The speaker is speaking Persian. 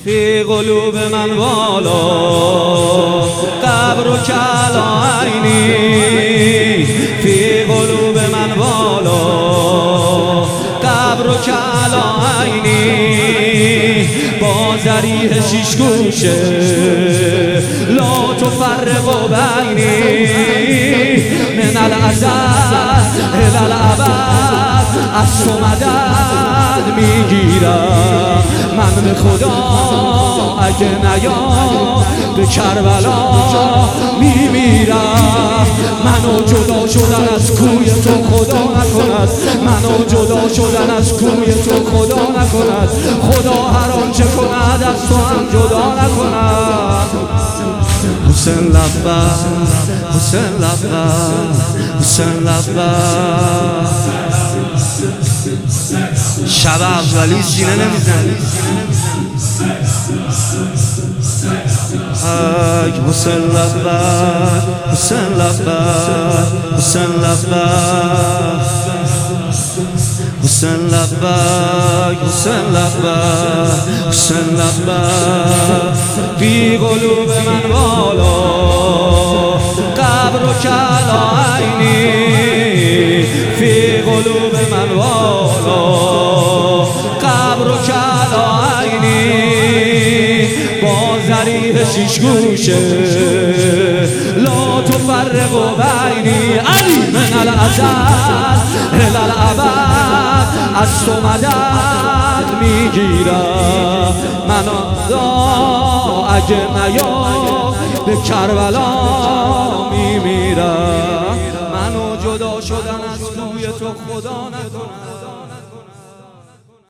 فی قلوب من والا قبر و کلائنی فی قلوب من والا قبر و کلائنی با ذریح شیش گوشه لا تفرق بینی من الازل الی الابد از تو مدد میگیرم من به خدا اگه نیام به کربلا میمیرم. منو جدا شدن از کوی تو خدا نکند، منو جدا شدن از کوی تو خدا نکند، خدا هر آنچه کند از تو هم جدا نکند. حسین لبک حسین لبک حسین لبک. شب اولی سینه نمیزنی حسین لبک حسین لبک حسین لبک حسین لبک حسین لبک حسین لبک. فی قلوب من والا قبر و کلائنی فی قلوب من والا قبر و کلائنی با ذریح شیش گوشه لا تفرق بینی علی من الازل الی الابد از تو مدد میگیرم. من اگه نیام به کربلا میمیرم. منو جدا شدن از کوی تو خدا نکنه.